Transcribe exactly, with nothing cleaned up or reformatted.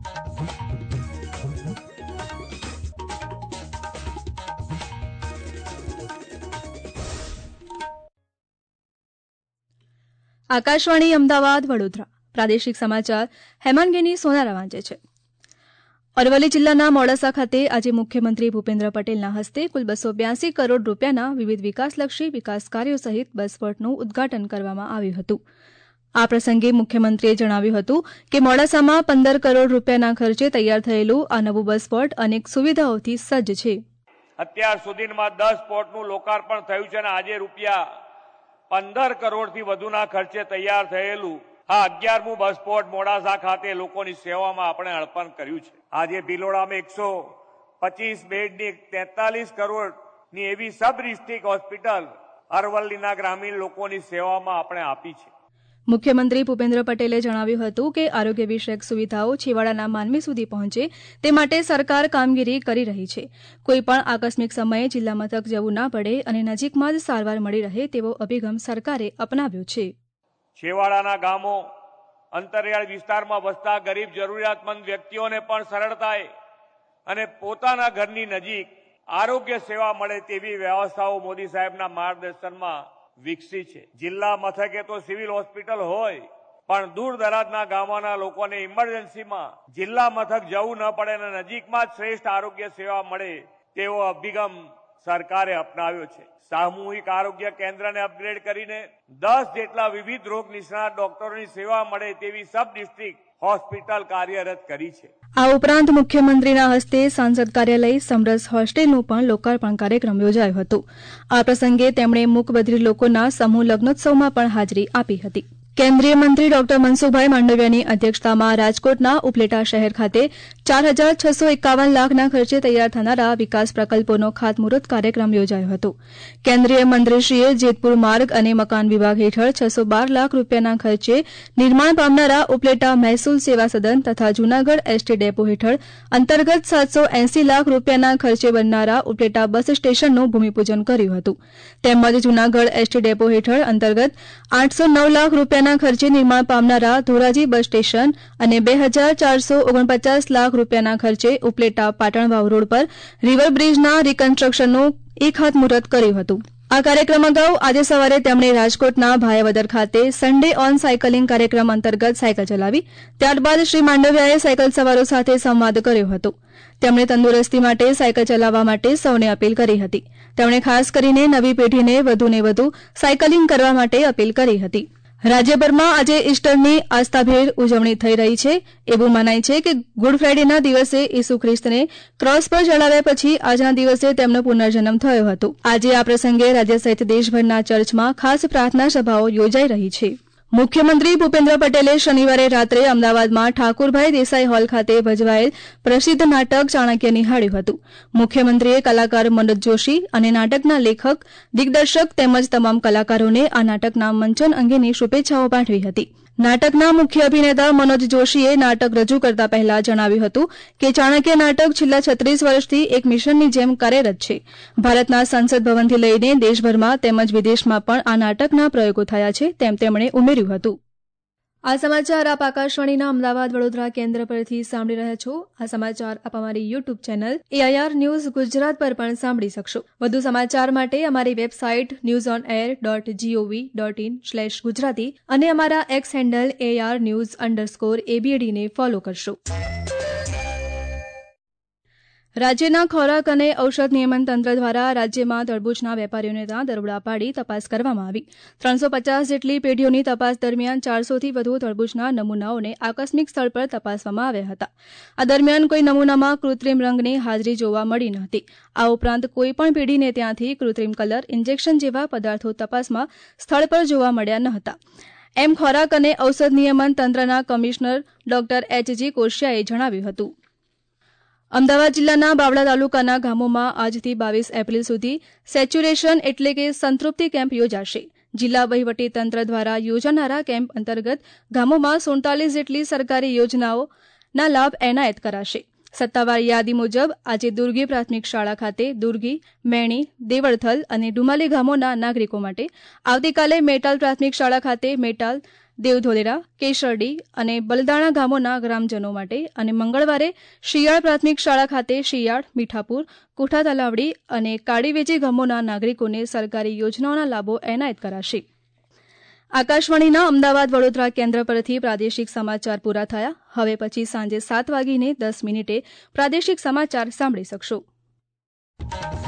આકાશવાણી અમદાવાદ વડોદરા પ્રાદેશિક સમાચાર હેમાંગીની સોનારા વાંચે છે. અરવલ્લી જિલ્લાના મોડાસા ખાતે આજે મુખ્યમંત્રી ભૂપેન્દ્ર પટેલના હસ્તે કુલ બસો બ્યાસી કરોડ રૂપિયાના વિવિધ વિકાસલક્ષી વિકાસ કાર્યો સહિત બસ પોર્ટનું ઉદઘાટન કરવામાં આવ્યું હતું. આ પ્રસંગે મુખ્યમંત્રીએ જણાવ્યું હતું કે મોડાસામાં પંદર કરોડ રૂપિયાના ખર્ચે તૈયાર થયેલું આ નવું બસ પોર્ટ અનેક સુવિધાઓથી સજ્જ છે. અત્યાર સુધીમાં દસ પોર્ટનું લોકાર્પણ થયું છે અને આજે રૂપિયા પંદર કરોડથી વધુના ખર્ચે તૈયાર થયેલું આ અગિયારમું બસ પોર્ટ મોડાસા ખાતે લોકોની સેવામાં આપણે અર્પણ કર્યું છે. આજે ભિલોડામાં એકસો પચીસ બેડની તેતાલીસ કરોડની એવી સબ ડિસ્ટ્રિક્ટ હોસ્પિટલ અરવલ્લીના ગ્રામીણ લોકોની સેવામાં આપણે આપી છે. મુખ્યમંત્રી ભૂપેન્દ્ર પટેલે જણાવ્યું હતું કે આરોગ્ય વિષયક સુવિધાઓ છેવાડાના માનવી સુધી પહોંચે તે માટે સરકાર કામગીરી કરી રહી છે. કોઈપણ આકસ્મિક સમયે જિલ્લા મથક જવું ના પડે અને નજીકમાં જ સારવાર મળી રહે તેવો અભિગમ સરકારે અપનાવ્યો છે. છેવાડાના ગામો અંતરિયાળ વિસ્તારમાં વસતા ગરીબ જરૂરિયાતમંદ વ્યક્તિઓને પણ સરળતાએ અને પોતાના ઘરની નજીક આરોગ્ય સેવા મળે તેવી વ્યવસ્થાઓ મોદી સાહેબના માર્ગદર્શનમાં વિકસી છે. જિલ્લા મથકે તો સિવિલ હોસ્પિટલ હોય પણ દૂર દરાજના ગામોના લોકોને ઇમરજન્સીમાં જિલ્લા મથક જવું ન પડે અને નજીકમાં જ શ્રેષ્ઠ આરોગ્ય સેવા મળે તેવો અભિગમ સરકારે અપનાવ્યો છે. સામૂહિક આરોગ્ય કેન્દ્રને અપગ્રેડ કરીને દસ જેટલા વિવિધ રોગ નિષ્ણાત ડોક્ટરોની સેવા મળે તેવી સબ ડિસ્ટ્રિક્ટ હોસ્પિટલ કાર્યરત કરી છે. આ ઉપરાંત મુખ્યમંત્રીના હસ્તે સાંસદ કાર્યાલય સમરસ હોસ્ટેલનું પણ લોકાર્પણ કાર્યક્રમ યોજાયો હતો. આ પ્રસંગે તેમણે મૂકબધિર લોકોના સમૂહ લગ્નોત્સવમાં પણ હાજરી આપી હતી. કેન્દ્રીય મંત્રી ડોક્ટર મનસુખભાઈ માંડવિયાની અધ્યક્ષતામાં રાજકોટના ઉપલેટા શહેર ખાતે ચાર હજાર છસો એકાવન લાખના ખર્ચે તૈયાર થનારા વિકાસ પ્રકલ્પોનો ખાતમુહૂર્ત કાર્યક્રમ યોજાયો હતો. કેન્દ્રીય મંત્રીશ્રીએ જેતપુર માર્ગ અને મકાન વિભાગ હેઠળ છસો બાર લાખ રૂપિયાના ખર્ચે નિર્માણ પામનારા ઉપલેટા મહેસૂલ સેવા સદન તથા જૂનાગઢ એસટી ડેપો હેઠળ અંતર્ગત સાતસો એસી લાખ રૂપિયાના ખર્ચે બનનારા ઉપલેટા બસ સ્ટેશનનું ભૂમિપૂજન કર્યું હતું. તેમજ જૂનાગઢ એસટી ડેપો હેઠળ અંતર્ગત આઠસો નવ લાખ રૂપિયા ખર્ચે નિર્માણ પામનારા ધોરાજી બસ સ્ટેશન અને બે હજાર ચારસો ઓગણપચાસ લાખ રૂપિયાના ખર્ચે ઉપલેટા પાટણવાવ રોડ પર રિવર બ્રિજના રિકન્સ્ટ્રક્શનનું ઈ ખાતમુહૂર્ત કર્યું હતું. આ કાર્યક્રમ અગાઉ આજે સવારે તેમણે રાજકોટના ભાયાવદર ખાતે સન્ડે ઓન સાયકલિંગ કાર્યક્રમ અંતર્ગત સાયકલ ચલાવી. ત્યારબાદ શ્રી માંડવિયાએ સાયકલ સવારો સાથે સંવાદ કર્યો હતો. તેમણે તંદુરસ્તી માટે સાયકલ ચલાવવા માટે સૌને અપીલ કરી હતી. તેમણે ખાસ કરીને નવી પેઢીને વધુને વધુ સાયકલિંગ કરવા માટે અપીલ કરી હતી. રાજ્યભરમાં આજે ઇસ્ટરની આસ્થાભેર ઉજવણી થઈ રહી છે. એવું મનાય છે કે ગુડ ફ્રાઇડેના દિવસે ઈસુ ખ્રિસ્તને ક્રોસ પર ચડાવ્યા પછી આજના દિવસે તેમનો પુનર્જન્મ થયો હતો. આજે આ પ્રસંગે રાજ્ય સહિત દેશભરના ચર્ચમાં ખાસ પ્રાર્થના સભાઓ યોજાઈ રહી છે. મુખ્યમંત્રી ભૂપેન્દ્ર પટેલે શનિવારે રાત્રે અમદાવાદમાં ઠાકુરભાઈ દેસાઈ હોલ ખાતે ભજવાયેલ પ્રસિદ્ધ નાટક ચાણક્ય નિહાળ્યું હતું. મુખ્યમંત્રીએ કલાકાર મનોજ જોશી અને નાટકના લેખક દિગ્દર્શક તેમજ તમામ કલાકારોને આ નાટકના મંચન અંગેની શુભેચ્છાઓ પાઠવી હતી. નાટકના મુખ્ય અભિનેતા મનોજ જોશીએ નાટક રજૂ કરતા પહેલા જણાવ્યું હતું કે ચાણક્ય નાટક છેલ્લા છત્રીસ વર્ષથી એક મિશનની જેમ કાર્યરત છે. ભારતના સંસદ ભવનથી લઈને દેશભરમાં તેમજ વિદેશમાં પણ આ નાટકના પ્રયોગો થયા છે તેમ તેમણે ઉમેર્યું હતું. આ સમાચાર આપ આકાશવાણીના અમદાવાદ વડોદરા કેન્દ્ર પરથી સાંભળી રહ્યા છો. આ સમાચાર આપ અમારી YouTube channel AIR news Gujarat પર પણ સાંભળી શકશો. વધુ સમાચાર માટે અમારી website news on air dot GOV dot in slash Gujarati અને અમારા X handle AR news underscore એબીએડીને ફોલો કરશો. રાજ્યના ખોરાક અને ઔષધ નિયમન તંત્ર દ્વારા રાજ્યમાં તરબૂચના વેપારીઓને ત્યાં દરોડા પાડી તપાસ કરવામાં આવી. ત્રણસો પચાસ જેટલી પેઢીઓની તપાસ દરમિયાન ચારસોથી વધુ તરબૂચના નમૂનાઓને આકસ્મિક સ્થળ પર તપાસવામાં આવ્યા હતા. આ દરમિયાન કોઈ નમૂનામાં કૃત્રિમ રંગની હાજરી જોવા મળી ન હતી. આ ઉપરાંત કોઈપણ પેઢીને ત્યાંથી કૃત્રિમ કલર ઇન્જેક્શન જેવા પદાર્થો તપાસમાં સ્થળ પર જોવા મળ્યા ન હતા. એમ ખોરાક અને ઔષધ નિયમન તંત્રના કમિશનર ડોક્ટર એચજી કોશિયાએ જણાવ્યું હતું. અમદાવાદ જિલ્લાના બાવળા તાલુકાના ગામોમાં આજથી બાવીસ એપ્રિલ સુધી સેચ્યુરેશન એટલે કે સંતૃપ્તિ કેમ્પ યોજાશે. જિલ્લા વહીવટી તંત્ર દ્વારા યોજાનારા કેમ્પ અંતર્ગત ગામોમાં સુડતાલીસ જેટલી સરકારી યોજનાઓના લાભ એનાયત કરાશે. સત્તાવાર યાદી મુજબ આજે દુર્ગી પ્રાથમિક શાળા ખાતે દુર્ગી, મેણી, દેવળથલ અને ડુમાલી ગામોના નાગરિકો માટે, આવતીકાલે મેટાલ પ્રાથમિક શાળા ખાતે મેટાલ, દેવધોલેરા, કેશરડી અને બલદાણા ગામોના ગ્રામજનો માટે અને મંગળવારે શિયાળ પ્રાથમિક શાળા ખાતે શિયાળ, મીઠાપુર, કોઠા તલાવડી અને કાળીવેજી ગામોના નાગરિકોને સરકારી યોજનાઓના લાભો એનાયત કરાશે. આકાશવાણીના અમદાવાદ વડોદરા કેન્દ્ર પરથી પ્રાદેશિક સમાચાર પૂરા થયા. હવે પછી સાંજે સાત વાગીને દસ મિનિટે પ્રાદેશિક સમાચાર સાંભળી શકશો.